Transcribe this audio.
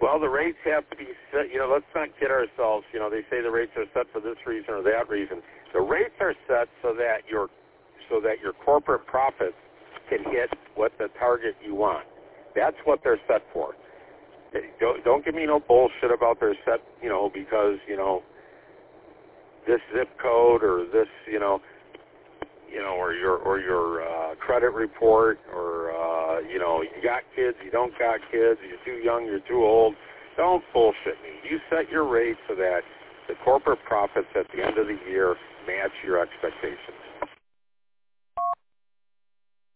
Well, the rates have to be set. Let's not kid ourselves. They say the rates are set for this reason or that reason. The rates are set so that your corporate profits can hit what the target you want. That's what they're set for. Don't give me no bullshit about they're set, because this zip code or this, or your credit report, or you got kids, you don't got kids, you're too young, you're too old. Don't bullshit me. You set your rate so that the corporate profits at the end of the year match your expectations.